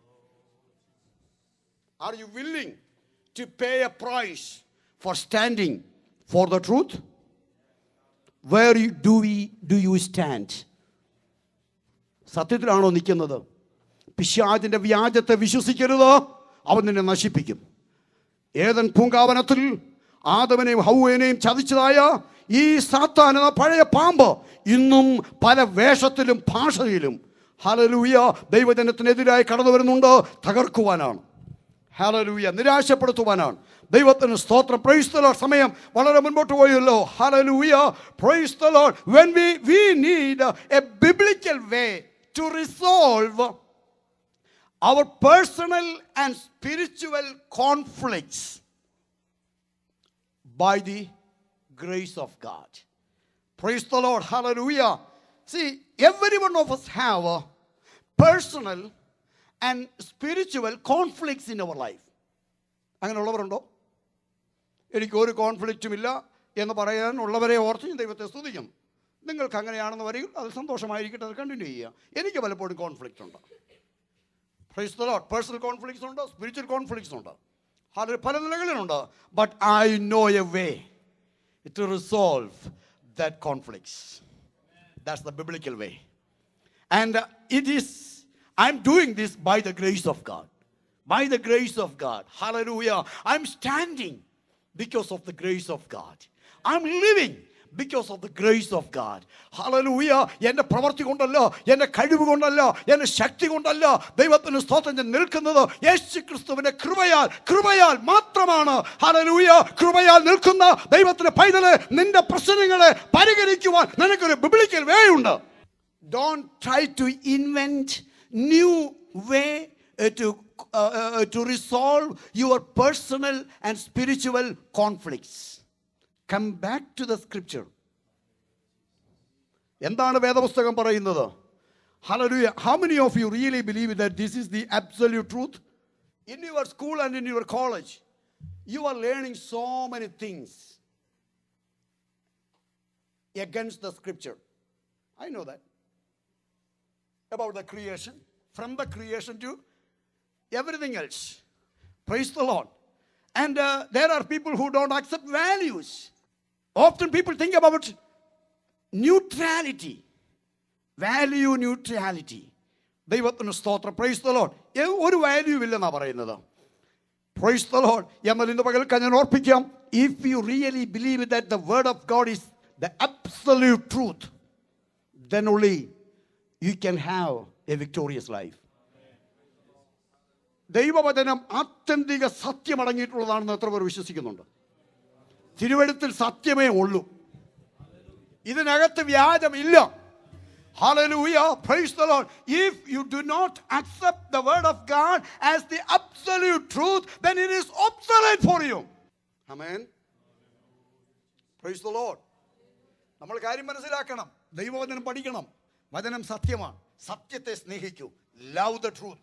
Are you willing to pay a price for standing for the truth? Where do you stand? സത്യത്തിലാണോ നിൽക്കുന്നത്? പിശാചിന്റെ വ്യാജത്തെ വിശ്വസിക്കരുത്, അവൻ നിന്നെ നശിപ്പിക്കും. ഏദൻ പൂങ്കാവനത്തിൽ ആദമിനെയും ഹൗവയെയും ചതിച്ചതായ ഈ സാത്താൻ എന്ന പഴയ പാമ്പ് ഇന്നും പല വേഷത്തിലും ഭാഷയിലും ഹല്ലേലൂയ ദൈവജനത്തിനെതിരായി കടന്നു വരുന്നുണ്ട്. തകർക്കുവാനാണ്, ഹല്ലേലൂയ നിരാശപ്പെടുത്തുവാനാണ്. ദൈവത്തിന് സ്തോത്രം. Praise the Lord. സമയം വളരെ മുൻപോട്ട് പോയല്ലോ. Hallelujah. Praise the Lord. When we need a biblical way to resolve our personal and spiritual conflicts by the grace of God. Praise the Lord. Hallelujah. See, every one of us have personal and spiritual conflicts in our life. അങ്ങനെയുള്ളവരുണ്ടോ? എനിക്ക് ഒരു കോൺഫ്ലിക്റ്റും ഇല്ല എന്ന് പറയാനുള്ളവരെ ഓർത്ത് ഞാൻ ദൈവത്തെ സ്തുതിക്കുന്നു. നിങ്ങൾക്ക് അങ്ങനെയാണെന്ന് വരികിൽ അത് സന്തോഷമായിരിക്കട്ടെ, അത് കണ്ടിന്യൂ ചെയ്യുക. എനിക്ക് പലപ്പോഴും കോൺഫ്ലിക്റ്റ് ഉണ്ട്. Praise the Lord. Personal conflicts ഉണ്ട്, spiritual conflicts ഉണ്ട്, പല നിലകളിലുണ്ട്. But I know a way to resolve that conflicts. That's the biblical way. And I'm doing this by the grace of God. By the grace of God. Hallelujah. I'm standing because of the grace of God. I'm living because of the grace of God. Hallelujah. എൻ്റെ പ്രവൃത്തി കൊണ്ടല്ല, എൻ്റെ കഴിവ് കൊണ്ടല്ല, എൻ്റെ ശക്തി കൊണ്ടല്ല ദൈവത്തിന് സ്തോത്രം ഞാൻ നിൽക്കുന്നത്. യേശുക്രിസ്തുവിന്റെ കൃപയാൽ മാത്രമാണ്. ഹല്ലേലൂയ. കൃപയാൽ നിൽക്കുന്ന ദൈവത്തിന്റെ പൈതലെ, നിന്റെ പ്രശ്നങ്ങളെ പരിഹരിക്കുവാൻ നിനക്കൊരു ബിബ്ലിക്കൽ വേ ഉണ്ട്. Don't try to invent new way to resolve your personal and spiritual conflicts. Come back to the scripture. എന്താണ് വേദപുസ്തകം പറയുന്നത്? Hallelujah. How many of you really believe that this is the absolute truth? In your school and in your college, you are learning so many things against the scripture. I know that. About the creation, from the creation to everything else. Praise the Lord. And there are people who don't accept values. Often people think about neutrality, value neutrality. ദൈവത്തിന് സ്തോത്രം. Praise the Lord. ഒരു വാല്യൂ ഇല്ലെന്നാണ് പറയുന്നത്. Praise the Lord. എന്നാൽ ഇന്ന് പകൽക്കാൻ ഞാൻ ഓർപ്പിക്കാം, if you really believe that the word of God is the absolute truth, then only you can have a victorious life. ദൈവവചനം ആത്യന്തിക സത്യമടങ്ങിയിട്ടുള്ളതാണെന്ന് എത്ര പേർ വിശ്വസിക്കുന്നുണ്ട്? തിരുവെഴുത്തിൽ സത്യമേ ഉള്ളൂ, ഇതിനകത്ത് വ്യാജമില്ല. Hallelujah, praise the Lord. If you do not accept the word of God as the absolute truth, then it is obsolete for you. Amen. Praise the Lord. നമ്മൾ കാര്യം മനസ്സിലാക്കണം, ദൈവവചനം പഠിക്കണം. വചനം സത്യമാണ്, സത്യത്തെ സ്നേഹിക്കൂ. Love the truth.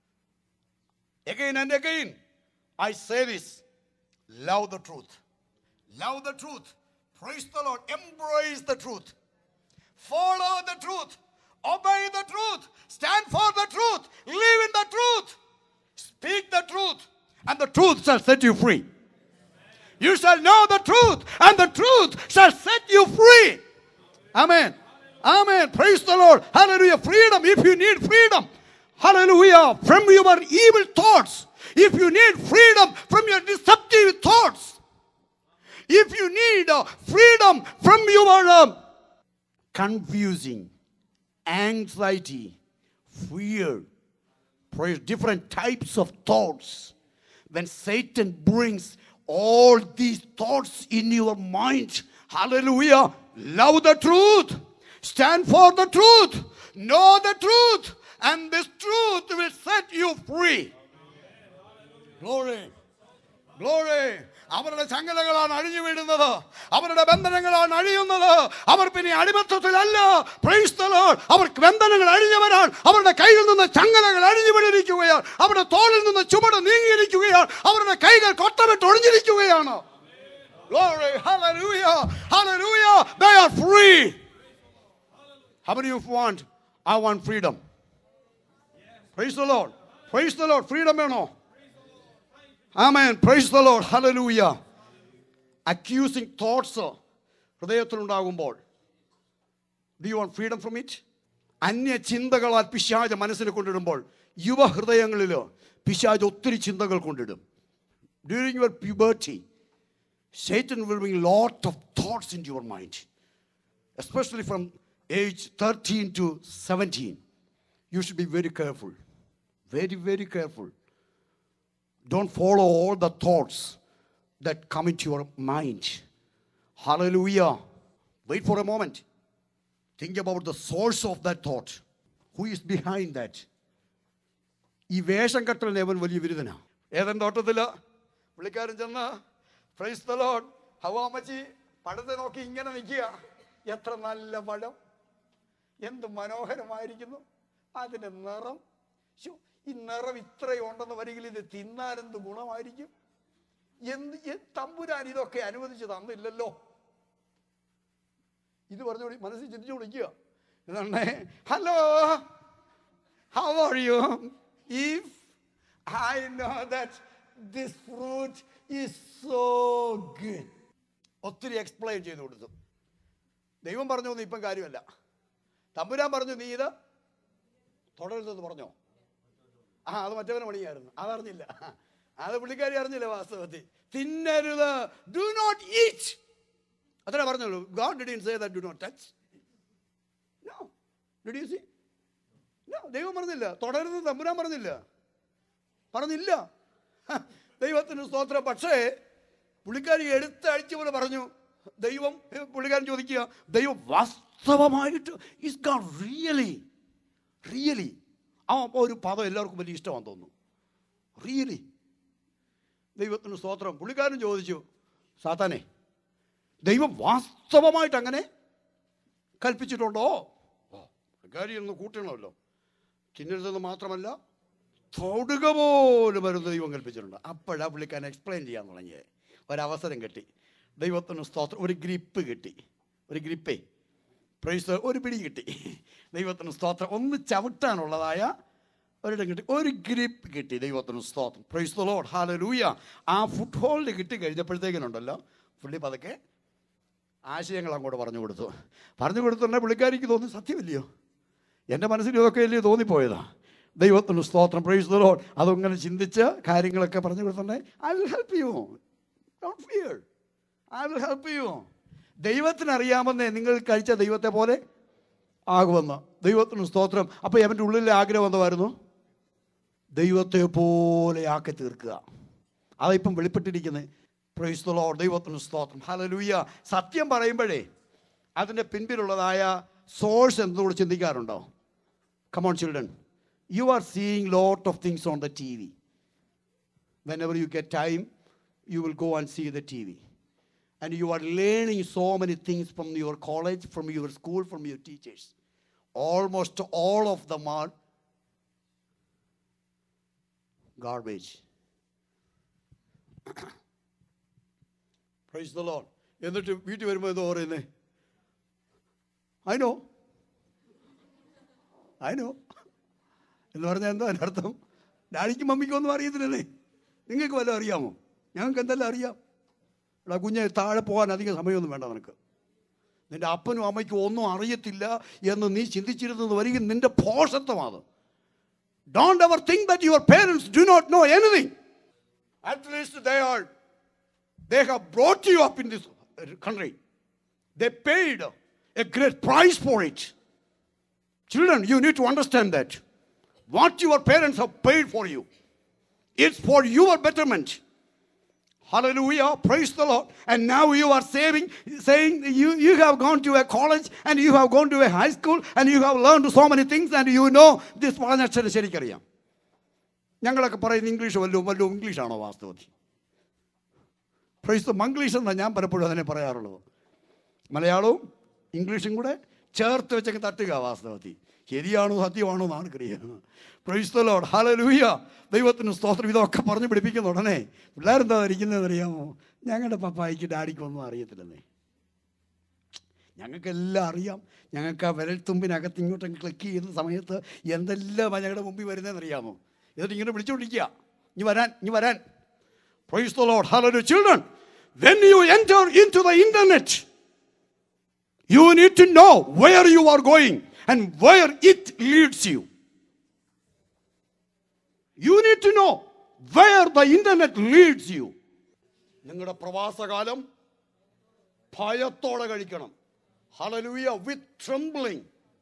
Again and again I say this, love the truth. Love the truth. Praise the Lord. Embrace the truth. Follow the truth. Obey the truth. Stand for the truth. Live in the truth. Speak the truth, and the truth shall set you free. You shall know the truth, and the truth shall set you free. Amen. Amen. Praise the Lord. Hallelujah. Freedom, if you need freedom. Hallelujah. From your evil thoughts. If you need freedom from your deceptive thoughts. If you need freedom from your confusing, anxiety, fear, different types of thoughts. When Satan brings all these thoughts in your mind, hallelujah, love the truth, stand for the truth, know the truth, and this truth will set you free. Glory, glory. അവരുടെ ചങ്ങലകളാണ് അഴിഞ്ഞു വീഴുന്നത്, അവരുടെ ബന്ധനങ്ങളാണ് അഴിയുന്നത്. അവർ പിന്നെ അടിമത്തത്തിലല്ല. Price the Lord. അവർക്ക് ബന്ധനങ്ങൾ അഴിഞ്ഞവരാണ്. അവരുടെ കയ്യിൽ നിന്ന് ചങ്ങലകൾ അഴിഞ്ഞു വീണിരിക്കുകയാണ്. അവരുടെ തോളിൽ നിന്ന് ചുമട് നീങ്ങിയിരിക്കുകയാണ്. അവരുടെ കൈകൾ കൊട്ടമിട്ട് ഒഴിഞ്ഞിരിക്കുകയാണ്. Glory, hallelujah, hallelujah. They are free. How many of you want? I want freedom. Praise the Lord. Praise the Lord. Freedom വേണോ? Amen. Praise the Lord. Hallelujah. Accusing thoughts ഹൃദയത്തിലുണ്ടാകുമ്പോൾ, do you want freedom from it? അന്യ ചിന്തകളാൽ പിശാച് മനസ്സിനെ കൊണ്ടിടുമ്പോൾ, യുവഹൃദയങ്ങളിൽ പിശാച് ഒത്തിരി ചിന്തകൾ കൊണ്ടിടും. During your puberty, Satan will bring a lot of thoughts into your mind, especially from age 13 to 17. You should be very careful. Very, very careful. Don't follow all the thoughts that come into your mind. Hallelujah. Wait for a moment. Think about the source of that thought. Who is behind that? ഈ വേഷം കെട്ടലിന് അവൻ വലിയ വിരുദ്ധനാ. ഏതൻ തോട്ടത്തിൽ പുള്ളിക്കാരൻ ചെന്ന്, പ്രൈസ് ദി ലോർഡ്, ഹവാമച്ചി പഴത്തെ നോക്കി ഇങ്ങനെ നിൽക്കുക. എത്ര നല്ല പഴം, എന്ത് മനോഹരമായിരിക്കുന്നു, അതിൻ്റെ നിറം, ഈ നിറം ഇത്രയും ഉണ്ടെന്ന് വരികിൽ ഇത് തിന്നാനെന്ത് ഗുണമായിരിക്കും. തമ്പുരാൻ ഇതൊക്കെ അനുവദിച്ച് തന്നില്ലല്ലോ. ഇത് പറഞ്ഞു മനസ്സിൽ ചിന്തിച്ചു വിളിക്കുക. എന്താണ്? Hello, how are you? If I know that this fruit is so good. ഒത്തിരി എക്സ്പ്ലെയിൻ ചെയ്ത് കൊടുത്തു. ദൈവം പറഞ്ഞു ഒന്നും ഇപ്പം കാര്യമല്ല. തമ്പുരാൻ പറഞ്ഞു നീ ഇത് തുടരുതെന്ന് പറഞ്ഞോ. അത് മറ്റവനെ പണിയായിരുന്നു, അതറിഞ്ഞില്ല. അത് പുള്ളിക്കാരി അറിഞ്ഞില്ല വാസ്തവത്തിൽ. തിന്നരുത്, ഡു നോട്ട് ഈറ്റ്, അത്രേ പറഞ്ഞുള്ളൂ. God didn't say that do not touch. No. Did you see? No. ദൈവം പറഞ്ഞില്ല തുടരുത്, തമ്പുരാൻ പറഞ്ഞില്ല. ദൈവത്തിന് സ്തോത്രം. പക്ഷേ പുള്ളിക്കാരി എടുത്തഴിച്ച പോലെ പറഞ്ഞു. ദൈവം, പുള്ളിക്കാരൻ ചോദിക്കുക, ദൈവം വാസ്തവമായിട്ട് ഈസ് ഗോഡ് റിയലി റിയലി? അപ്പോൾ ഒരു പദം എല്ലാവർക്കും വലിയ ഇഷ്ടമാണെന്ന് തോന്നുന്നു, റിയലി. ദൈവത്തിന് സ്തോത്രം. പുള്ളിക്കാരൻ ചോദിച്ചു, സാത്താനെ, ദൈവം വാസ്തവമായിട്ട് അങ്ങനെ കൽപ്പിച്ചിട്ടുണ്ടോ? പുള്ളിക്കാരി ഒന്ന് കൂട്ടണമല്ലോ. തിന്നരുതെന്ന് മാത്രമല്ല, തൊടുക പോലും വരുന്ന ദൈവം കൽപ്പിച്ചിട്ടുണ്ട്. അപ്പോഴാണ് പുള്ളിക്കാരൻ എക്സ്പ്ലെയിൻ ചെയ്യാൻ തുടങ്ങിയത്. ഒരവസരം കിട്ടി. ദൈവത്തിന് സ്തോത്രം. ഒരു ഗ്രിപ്പ് കിട്ടി, ഒരു ഗ്രിപ്പേ, പ്രൈസ്, ഒരു പിടി കിട്ടി. ദൈവത്തിന് സ്തോത്രം. ഒന്ന് ചവിട്ടാനുള്ളതായ ഒരിടം കിട്ടി, ഒരു ഗ്രിപ്പ് കിട്ടി. ദൈവത്തിന് സ്തോത്രം. Praise the Lord. ഹല്ലേലൂയ. ആ ഫുട് ഹോൾഡ് കിട്ടി കഴിഞ്ഞപ്പോഴത്തേക്കിനുണ്ടല്ലോ പുള്ളി പതുക്കെ ആശയങ്ങൾ അങ്ങോട്ട് പറഞ്ഞു കൊടുത്തുണ്ടെങ്കിൽ പുള്ളിക്കാരിക്ക് തോന്നി സത്യമില്ലയോ, എൻ്റെ മനസ്സിൽ ഇതൊക്കെ അല്ലയോ തോന്നിപ്പോയതാ. ദൈവത്തിന് സ്തോത്രം. Praise the Lord. അതങ്ങനെ ചിന്തിച്ച് കാര്യങ്ങളൊക്കെ പറഞ്ഞു കൊടുത്തുണ്ടെങ്കിൽ I will help you, don't fear, I will help you. ദൈവത്തിനറിയാമെന്നേ നിങ്ങൾ കഴിച്ച ദൈവത്തെ പോലെ ആകുമെന്ന്. ദൈവത്തിന് സ്തോത്രം. അപ്പോൾ അവൻ്റെ ഉള്ളിലെ ആഗ്രഹം എന്തായിരുന്നു? ദൈവത്തെ പോലെ ആക്കി തീർക്കുക. അതിപ്പം വെളിപ്പെട്ടിരിക്കുന്നത്. Price the Lord. ദൈവത്തിന് സ്തോത്രം. ഹല്ലേലൂയ. സത്യം പറയുമ്പോഴേ അതിൻ്റെ പിൻപിലുള്ളതായ സോഴ്സ് എന്തുകൂടെ ചിന്തിക്കാറുണ്ടോ? Come on children, you are seeing lot of things on the TV. Whenever you get time, you will go and see the TV. And you are learning so many things from your college, from your school, from your teachers. Almost all of them are garbage. Praise the Lord. എന്നിട്ട് വീട്ടിൽ വരുമ്പോൾ എന്താ പറയുന്നത്? I know എന്ന് പറഞ്ഞാൽ എന്താ അതിൻ്റെ അർത്ഥം? ഡാഡിക്കും മമ്മിക്കും ഒന്നും അറിയത്തില്ലേ? നിങ്ങൾക്ക് വല്ലതും അറിയാമോ? ഞങ്ങൾക്ക് എന്തെല്ലാം അറിയാം. എടാ കുഞ്ഞെ, താഴെ പോകാൻ അധികം സമയമൊന്നും വേണ്ട നിനക്ക്. നിൻ്റെ അപ്പനും അമ്മയ്ക്കും ഒന്നും അറിയത്തില്ല എന്ന് നീ ചിന്തിച്ചിരുന്നത് വരികയും നിൻ്റെ പോഷത്വമാണ്. Don't ever think that your parents do not know anything. At least they have brought you up in this country. They paid a great price for it. Children, you need to understand that. What your parents have paid for you, it's for your betterment. Hallelujah. Praise the Lord. And now you are saying you have gone to a college and you have gone to a high school and you have learned so many things and you know this പറഞ്ഞാൽ ശരിക്കറിയാം. ഞങ്ങളൊക്കെ പറയുന്ന ഇംഗ്ലീഷ് വല്ലതും ഇംഗ്ലീഷാണോ വാസ്തവത്തിൽ? പ്രൈസ് ദി മംഗ്ലീഷ് എന്നാണ് ഞാൻ പലപ്പോഴും അതിനെ പറയാറുള്ളത്. മലയാളവും ഇംഗ്ലീഷും കൂടെ ചേർത്ത് വെച്ചൊക്കെ തട്ടുക വാസ്തവത്തിൽ. ശരിയാണോ സത്യമാണോ എന്നാണ് അറിയുക. Praise the Lord. ഹല്ലേലൂയ. ദൈവത്തിന് സ്തോത്രം. ഇതൊക്കെ പറഞ്ഞ് പിടിപ്പിക്കുന്ന ഉടനെ പിള്ളേരെന്താ ഇരിക്കുന്നതെന്ന് അറിയാമോ? ഞങ്ങളുടെ പപ്പായ്ക്ക് ഡാഡിക്കൊന്നും അറിയത്തില്ലെന്നേ. ഞങ്ങൾക്കെല്ലാം അറിയാം. ഞങ്ങൾക്ക് ആ വിരൽത്തുമ്പിനകത്ത് ഇങ്ങോട്ടും ക്ലിക്ക് ചെയ്യുന്ന സമയത്ത് എന്തെല്ലാം ഞങ്ങളുടെ മുമ്പിൽ വരുന്നതെന്ന് അറിയാമോ? എന്നിട്ട് ഇങ്ങനെ വിളിച്ചുകൊണ്ടിരിക്കുക, ഇനി വരാൻ. Praise the Lord. Hallelujah. Children, when you enter into the internet, you need to know where you are going and where it leads you. You need to know where the internet leads you. നിങ്ങളുടെ പ്രവാസകാലം ഭയത്തോടെ കഴിക്കണം. Hallelujah. With trembling.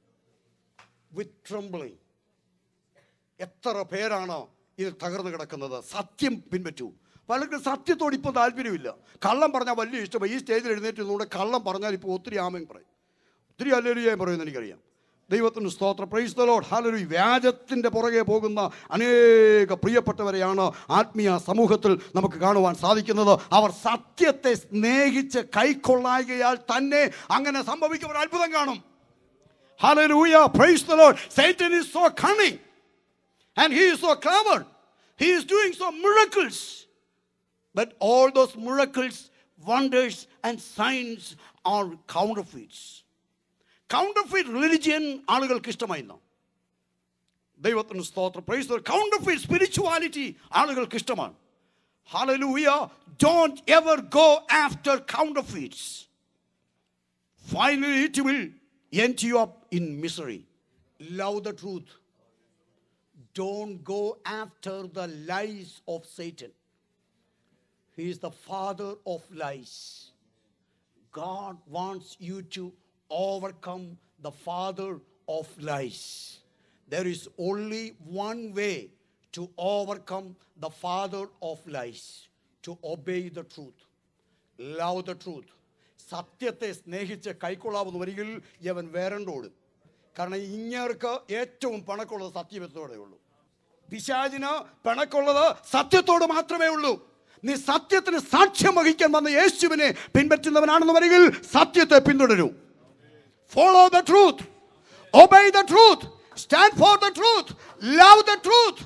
എത്ര പേരാണ് ഇത് തകർന്നു കിടക്കുന്നത്? സത്യം പിൻപറ്റൂ. പലർക്കും സത്യത്തോട് ഇപ്പോൾ താല്പര്യമില്ല. കള്ളം പറഞ്ഞാൽ വലിയ ഇഷ്ടമാണ്. ഈ സ്റ്റേജിൽ എഴുന്നേറ്റുന്നൂടെ കള്ളം പറഞ്ഞാൽ ഇപ്പോൾ ഒത്തിരി ആമേൻ പറയും, ഒത്തിരി ഹല്ലേലൂയ പറയുമെന്ന് എനിക്കറിയാം. ദൈവത്തിന് സ്തോത്രം. Praise the Lord. ഹല്ലേലൂയ. വ്യാജത്തിൻ്റെ പുറകെ പോകുന്ന അനേക പ്രിയപ്പെട്ടവരെയാണ് ആത്മീയ സമൂഹത്തിൽ നമുക്ക് കാണുവാൻ സാധിക്കുന്നത്. അവർ സത്യത്തെ സ്നേഹിച്ച് കൈക്കൊള്ളായികയാൽ തന്നെ അങ്ങനെ സംഭവിക്കുന്ന ഒരു അത്ഭുതം കാണും. Hallelujah. Praise the Lord. Satan is so cunning and he is so clever. He is doing so miracles. But all those miracles, wonders and signs are counterfeits. Counterfeit religion ആളുകൾക്ക് ഇഷ്ടമായിരുന്നു. ദൈവത്തിന് സ്തോത്രം. Praise the Lord. Counterfeit spirituality ആളുകൾക്ക് ഇഷ്ടമാണ്. Hallelujah. Don't ever go after counterfeits. Finally it will end you up in misery. Love the truth. Don't go after the lies of Satan. He is the father of lies. God wants you to overcome the father of lies. There is only one way to overcome the father of lies: to obey the truth, love the truth. സത്യത്തെ സ്നേഹിച്ച് കൈക്കൊള്ളാവുന്ന വരികിൽ യവൻ വേറെണ്ടോടും. കാരണം ഇങ്ങേർക്ക് ഏറ്റവും പണക്കുള്ളത് സത്യത്തോടെ ഉള്ളൂ. പിശാചിന് പണക്കുള്ളത് സത്യത്തോട് മാത്രമേ ഉള്ളൂ. നീ സത്യത്തിന് സാക്ഷ്യം വഹിക്കാൻ വന്ന യേശുവിനെ പിൻപറ്റുന്നവനാണെന്ന് വരികിൽ സത്യത്തെ പിന്തുടരൂ. Follow the truth, obey the truth, stand for the truth, love the truth,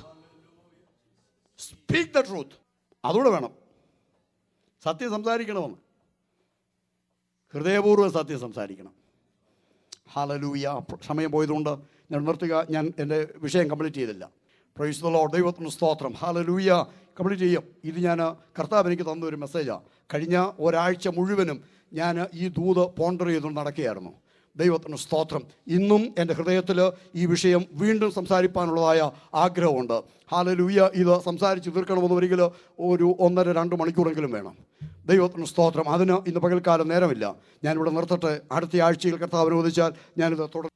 speak the truth. അതുകൂടെ വേണം. സത്യം സംസാരിക്കണമെന്ന്, ഹൃദയപൂർവ്വം സത്യം സംസാരിക്കണം. ഹല്ലേലൂയ. സമയം പോയതുകൊണ്ട് ഞാൻ നിർത്തുക. ഞാൻ എൻ്റെ വിഷയം കംപ്ലീറ്റ് ചെയ്തില്ല. Praise the Lord. ദൈവത്തിന് സ്തോത്രം. ഹല്ലേലൂയ. കംപ്ലീറ്റ് ചെയ്യും. ഇത് ഞാൻ കർത്താവ് എനിക്ക് തന്ന ഒരു മെസ്സേജാണ്. കഴിഞ്ഞ ഒരാഴ്ച മുഴുവനും ഞാൻ ഈ ദൂത് പോണ്ടർ ചെയ്തുകൊണ്ട് നടക്കുകയായിരുന്നു. ദൈവത്തിന് സ്തോത്രം. ഇന്നും എൻ്റെ ഹൃദയത്തിൽ ഈ വിഷയം വീണ്ടും സംസാരിക്കാനുള്ളതായ ആഗ്രഹമുണ്ട്. ഹല്ലേലൂയ. ഇത് സംസാരിച്ച് തീർക്കണമെന്ന് ഒരിക്കൽ ഒരു 1.5-2 മണിക്കൂറെങ്കിലും വേണം. ദൈവത്തിന് സ്തോത്രം. അതിന് ഇന്ന് പകൽക്കാലം നേരമില്ല. ഞാനിവിടെ നിർത്തട്ടെ. അടുത്ത ആഴ്ചയിൽ കർത്താവ് അനുവദിച്ചാൽ ഞാനിത് തുടർന്ന്